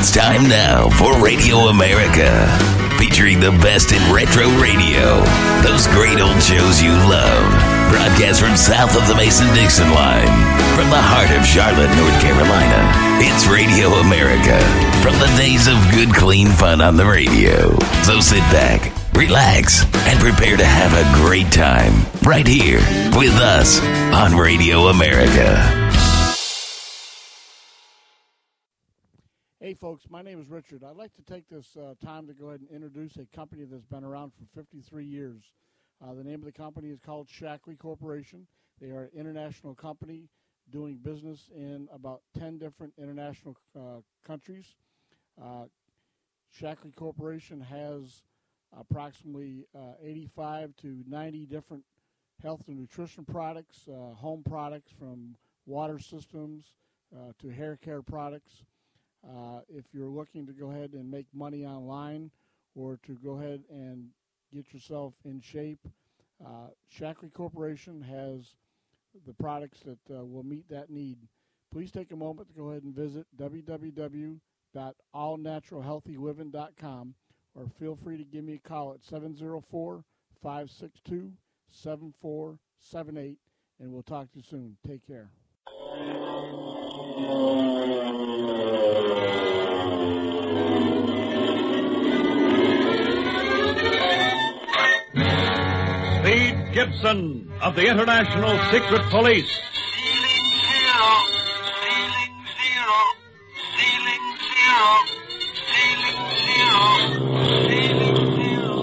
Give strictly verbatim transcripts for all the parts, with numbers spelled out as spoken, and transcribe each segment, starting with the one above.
It's time now for Radio America, featuring the best in retro radio. Those great old shows you love. Broadcast from south of the Mason-Dixon line. From the heart of Charlotte, North Carolina. It's Radio America. From the days of good, clean fun on the radio. So sit back, relax, and prepare to have a great time right here with us on Radio America. Hey folks, my name is Richard. I'd like to take this uh, time to go ahead and introduce a company that's been around for fifty-three years. Uh, the name of the company is called Shaklee Corporation. They are an international company doing business in about ten different international uh, countries. Uh, Shaklee Corporation has approximately uh, eighty-five to ninety different health and nutrition products, uh, home products from water systems uh, to hair care products. Uh, if you're looking to go ahead and make money online or to go ahead and get yourself in shape, uh, Shaklee Corporation has the products that uh, will meet that need. Please take a moment to go ahead and visit w w w dot all natural healthy living dot com or feel free to give me a call at seven zero four, five six two, seven four seven eight, and we'll talk to you soon. Take care. Speed Gibson of the International Secret Police. Ceiling zero, ceiling zero, ceiling zero, ceiling zero, ceiling zero.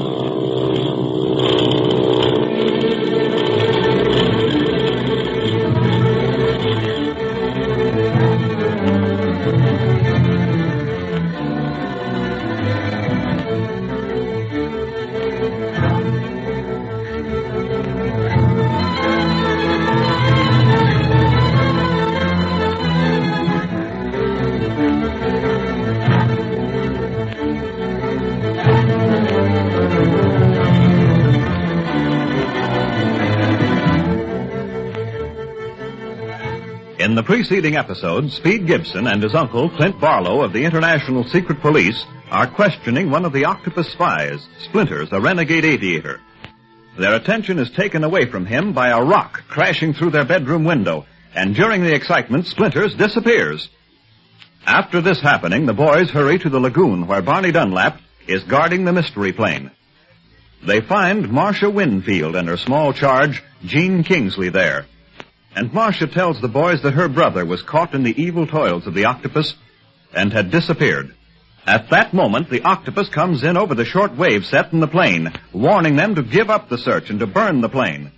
In the preceding episode, Speed Gibson and his uncle, Clint Barlow of the International Secret Police, are questioning one of the octopus spies, Splinters, a renegade aviator. Their attention is taken away from him by a rock crashing through their bedroom window, and during the excitement, Splinters disappears. After this happening, the boys hurry to the lagoon where Barney Dunlap is guarding the mystery plane. They find Marcia Winfield and her small charge, Gene Kingsley, there. And Marcia tells the boys that her brother was caught in the evil toils of the octopus and had disappeared. At that moment, the octopus comes in over the short wave set in the plane, warning them to give up the search and to burn the plane.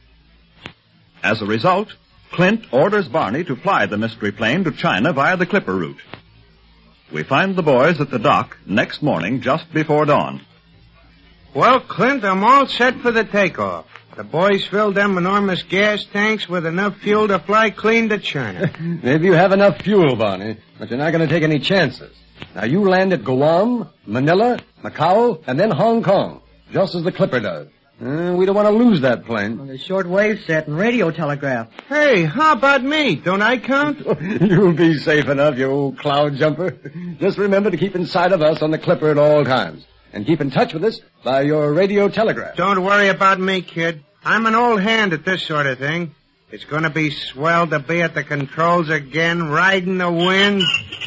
As a result, Clint orders Barney to fly the mystery plane to China via the Clipper route. We find the boys at the dock next morning just before dawn. Well, Clint, I'm all set for the takeoff. The boys filled them enormous gas tanks with enough fuel to fly clean to China. Maybe you have enough fuel, Barney, but you're not going to take any chances. Now, you land at Guam, Manila, Macau, and then Hong Kong, just as the Clipper does. Uh, we don't want to lose that plane. On the short wave set and radio telegraph. Hey, how about me? Don't I count? You'll be safe enough, you old cloud jumper. Just remember to keep in sight of us on the Clipper at all times. And keep in touch with us by your radio telegraph. Don't worry about me, kid. I'm an old hand at this sort of thing. It's going to be swell to be at the controls again, riding the wind.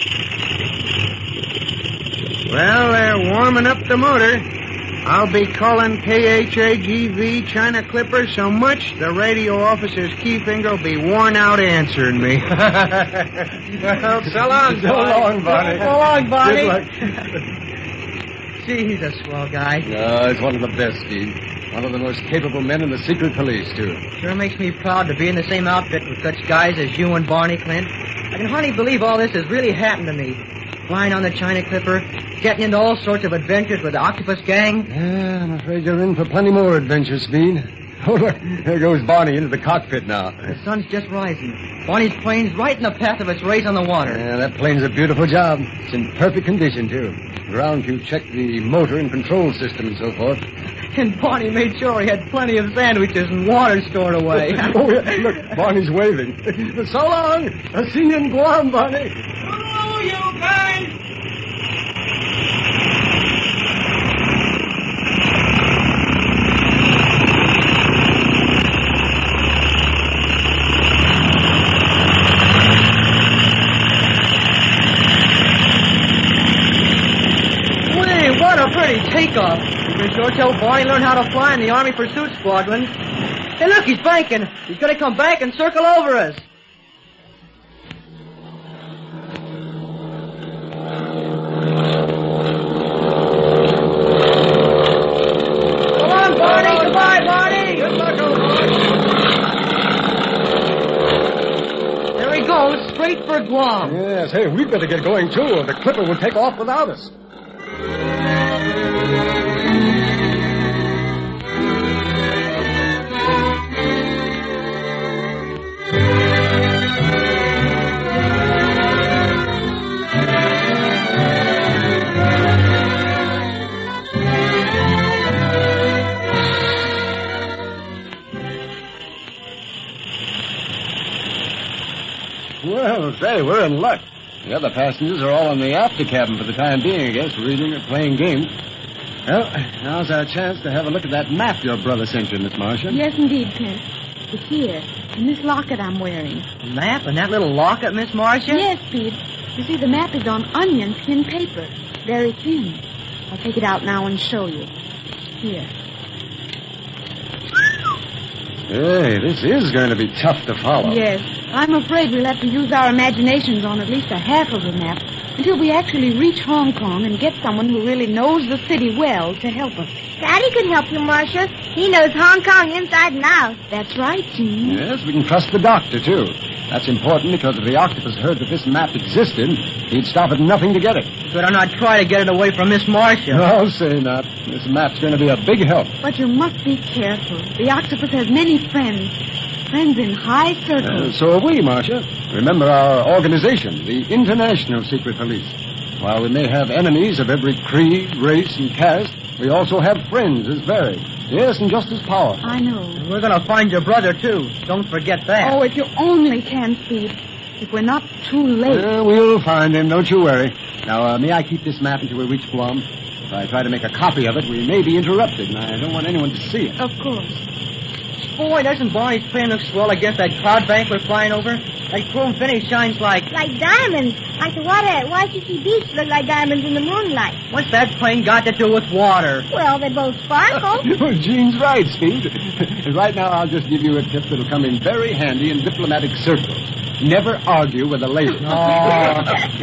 Well, they're warming up the motor. I'll be calling K H A G V China Clipper so much the radio officer's key finger will be worn out answering me. Well, so long, So long, Barney. So long, Barney. Good luck. Gee, he's a swell guy. No, he's one of the best, Steve. One of the most capable men in the secret police, too. Sure makes me proud to be in the same outfit with such guys as you and Barney, Clint. I can hardly believe all this has really happened to me. Flying on the China Clipper, getting into all sorts of adventures with the Octopus Gang. Yeah, I'm afraid you're in for plenty more adventures, Speed. Oh, look, there goes Barney into the cockpit now. The sun's just rising. Barney's plane's right in the path of its race on the water. Yeah, that plane's a beautiful job. It's in perfect condition, too. Ground crew checked the motor and control system and so forth. And Barney made sure he had plenty of sandwiches and water stored away. Oh, yeah, look, Barney's waving. So long. I'll see you in Guam, Barney. Hello, you guys. takeoff. You can sure tell Barney learned how to fly in the Army Pursuit Squadron. Hey, look, he's banking. He's going to come back and circle over us. Come on, Barney. Goodbye, Barney. Good luck, old boy. There he goes, straight for Guam. Yes, hey, we better get going, too, or the Clipper will take off without us. Well, say, we're in luck. The other passengers are all in the after cabin for the time being, I guess, reading or playing games. Well, now's our chance to have a look at that map your brother sent you, Miss Marcia. Yes, indeed, Clint. It's here, in this locket I'm wearing. Map and that little locket, Miss Marcia? Yes, Pete. You see, the map is on onion skin paper. Very thin. I'll take it out now and show you. Here. Hey, this is going to be tough to follow. Yes. I'm afraid we'll have to use our imaginations on at least a half of the map until we actually reach Hong Kong and get someone who really knows the city well to help us. Daddy could help you, Marcia. He knows Hong Kong inside and out. That's right, Jean. Yes, we can trust the doctor, too. That's important because if the octopus heard that this map existed, he'd stop at nothing to get it. Better not try to get it away from Miss Marcia. No, say not. This map's going to be a big help. But you must be careful. The octopus has many friends. Friends in high circles. Uh, so have we, Marcia. Remember our organization, the International Secret Police. While we may have enemies of every creed, race, and caste, we also have friends as varied. Yes, and just as powerful. I know. We're going to find your brother, too. Don't forget that. Oh, if you only can, Steve. If we're not too late. Uh, we'll find him, don't you worry. Now, uh, may I keep this map until we reach Guam? If I try to make a copy of it, we may be interrupted, and I don't want anyone to see it. Of course. Boy, doesn't Barney's plane look swell against that cloud bank we're flying over? That chrome finish shines like... Like diamonds. Like the water at Waikiki Beach look like diamonds in the moonlight. What's that plane got to do with water? Well, they both sparkle. Well, Jean's right, Steve. And right now, I'll just give you a tip that'll come in very handy in diplomatic circles. Never argue with a lady. Oh.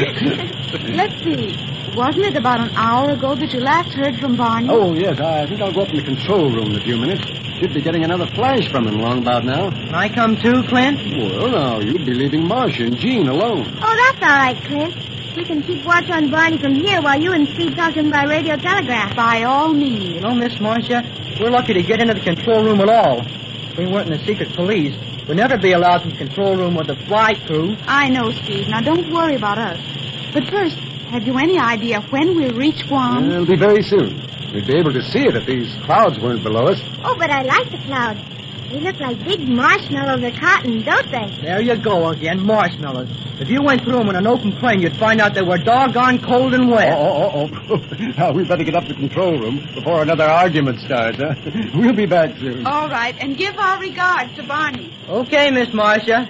Let's see. Wasn't it about an hour ago that you last heard from Barney? Oh, yes. I think I'll go up in the control room in a few minutes. Should be getting another flash from him long about now. Can I come too, Clint? Well, now, you'd be leaving Marcia and Jean alone. Oh, that's all right, Clint. We can keep watch on Barney from here while you and Steve talk to him by radio telegraph. By all means. You know, Miss Marcia, we're lucky to get into the control room at all. If we weren't in the secret police, we'd never be allowed in the control room with the flight crew. I know, Steve. Now, don't worry about us. But first, have you any idea when we'll reach Guam? It'll be very soon. We'd be able to see it if these clouds weren't below us. Oh, but I like the clouds. They look like big marshmallows or cotton, don't they? There you go again, marshmallows. If you went through them in an open plane, you'd find out they were doggone cold and wet. Oh, oh, oh, oh. Now, we better get up to the control room before another argument starts, huh? We'll be back soon. All right, and give our regards to Barney. Okay, Miss Marcia.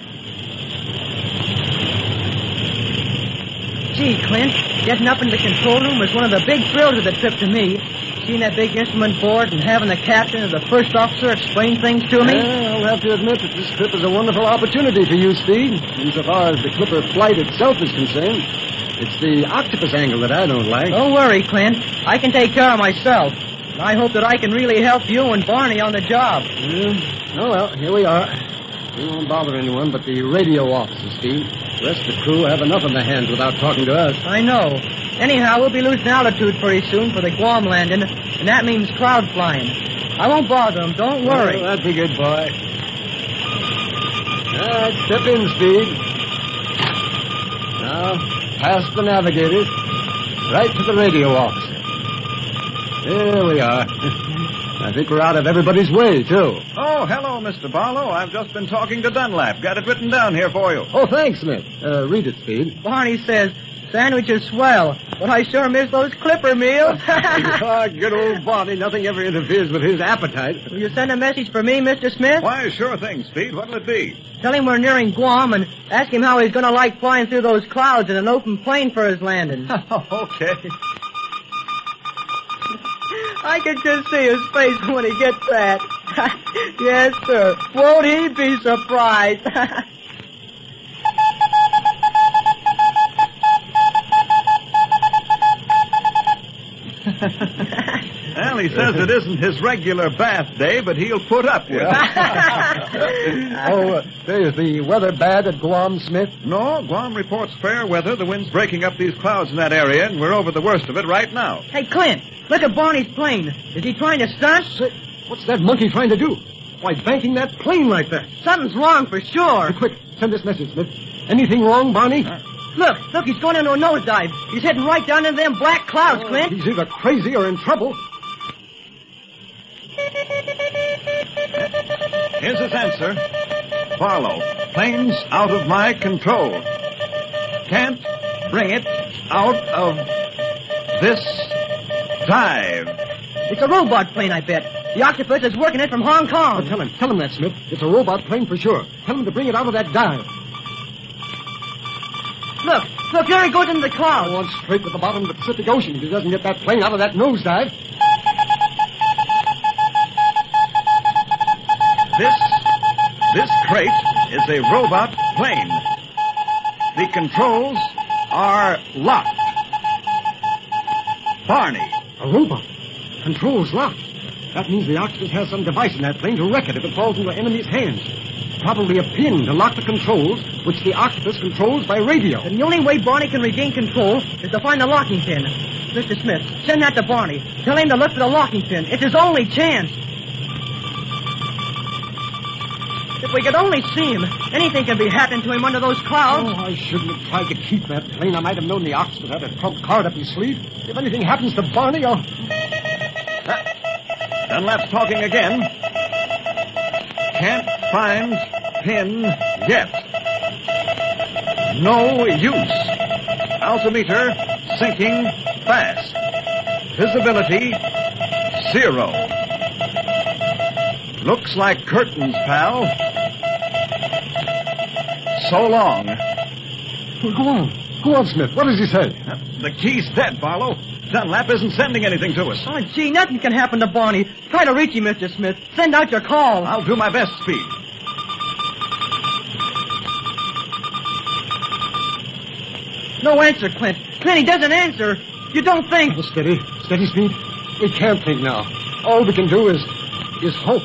Gee, Clint, getting up in the control room was one of the big thrills of the trip to me. Seeing that big instrument board and having the captain or the first officer explain things to me. Well, I'll have to admit that this trip is a wonderful opportunity for you, Steve. Insofar as the Clipper flight itself is concerned, it's the octopus angle that I don't like. Don't worry, Clint. I can take care of myself. And I hope that I can really help you and Barney on the job. Mm. Oh, well, here we are. We won't bother anyone but the radio officer, Steve. The rest of the crew have enough on their hands without talking to us. I know. Anyhow, we'll be losing altitude pretty soon for the Guam landing, and that means cloud flying. I won't bother them. Don't worry. Oh, that's a good boy. All right, step in, Steve. Now, past the navigators, right to the radio officer. There we are. I think we're out of everybody's way, too. Oh, hello, Mister Barlow. I've just been talking to Dunlap. Got it written down here for you. Oh, thanks, Smith. Uh, read it, Steve. Barney says, sandwich is swell, but I sure miss those Clipper meals. Oh, good old Barney. Nothing ever interferes with his appetite. Will you send a message for me, Mister Smith? Why, sure thing, Speed. What'll it be? Tell him we're nearing Guam and ask him how he's going to like flying through those clouds in an open plane for his landing. Okay. I can just see his face when he gets that. Yes, sir. Won't he be surprised? Well, he says it isn't his regular bath day, but he'll put up with it. Oh, uh, say, is the weather bad at Guam, Smith? No, Guam reports fair weather. The wind's breaking up these clouds in that area, and we're over the worst of it right now. Hey, Clint, look at Barney's plane. Is he trying to stunt? Say, what's that monkey trying to do? Why, banking that plane like that? Something's wrong for sure. Hey, quick, send this message, Smith. Anything wrong, Barney? Uh, Look, look, he's going into a nosedive. He's heading right down into them black clouds, oh, Clint. He's either crazy or in trouble. Here's his answer. Barlow, plane's out of my control. Can't bring it out of this dive. It's a robot plane, I bet. The octopus is working it from Hong Kong. Oh, tell him, tell him that, Smith. It's a robot plane for sure. Tell him to bring it out of that dive. Look, look, there he goes into the clouds. Oh, on straight with the bottom of the Pacific Ocean if he doesn't get that plane out of that nosedive. This, this crate is a robot plane. The controls are locked. Barney. A robot. Controls locked. That means the octopus has some device in that plane to wreck it if it falls into the enemy's hands. Probably a pin to lock the controls, which the octopus controls by radio. And the only way Barney can regain control is to find the locking pin. Mister Smith, send that to Barney. Tell him to look for the locking pin. It's his only chance. If we could only see him, anything can be happening to him under those clouds. Oh, I shouldn't have tried to keep that plane. I might have known the octopus had a trump card up his sleeve. If anything happens to Barney, I'll... Dunlap's talking again. Can't find pin yet. No use. Altimeter sinking fast. Visibility zero. Looks like curtains, pal. So long. Well, go on. Go on, Smith. What does he say? The key's dead, Barlow. Dunlap isn't sending anything to us. Oh, gee, nothing can happen to Barney. Try to reach him, Mister Smith. Send out your call. I'll do my best, Speed. No answer, Clint. Clint, he doesn't answer. You don't think... Oh, steady. Steady, Speed. We can't think now. All we can do is... is hope.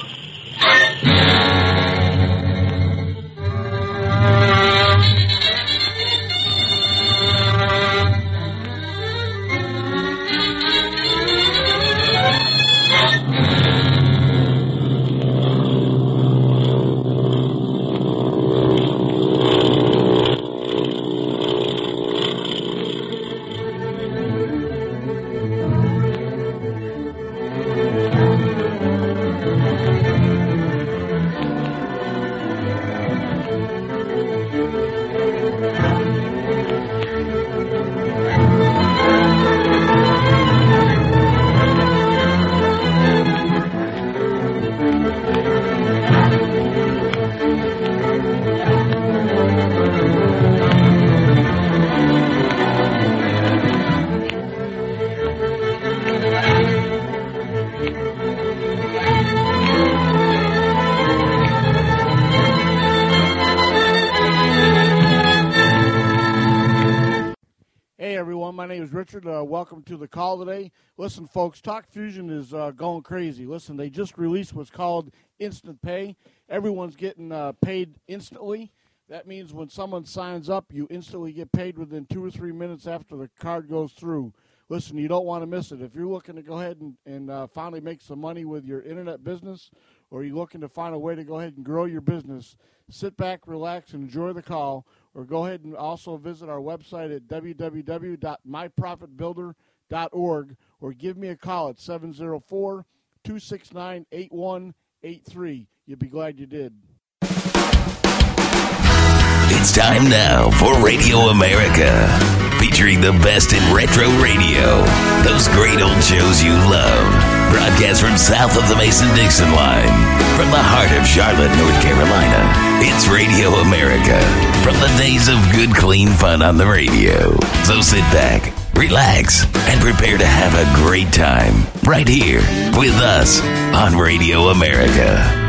My name is Richard. Uh, welcome to the call today. Listen, folks, Talk Fusion is uh, going crazy. Listen, they just released what's called Instant Pay. Everyone's getting uh, paid instantly. That means when someone signs up, you instantly get paid within two or three minutes after the card goes through. Listen, you don't want to miss it. If you're looking to go ahead and, and uh, finally make some money with your internet business, or you're looking to find a way to go ahead and grow your business, sit back, relax, and enjoy the call. Or go ahead and also visit our website at w w w dot my profit builder dot org or give me a call at seven zero four, two six nine, eight one eight three. You'll be glad you did. It's time now for Radio America, featuring the best in retro radio. Those great old shows you love. Broadcast from south of the Mason-Dixon line. From the heart of Charlotte, North Carolina. It's Radio America. From the days of good, clean fun on the radio. So sit back, relax, and prepare to have a great time right here with us on Radio America.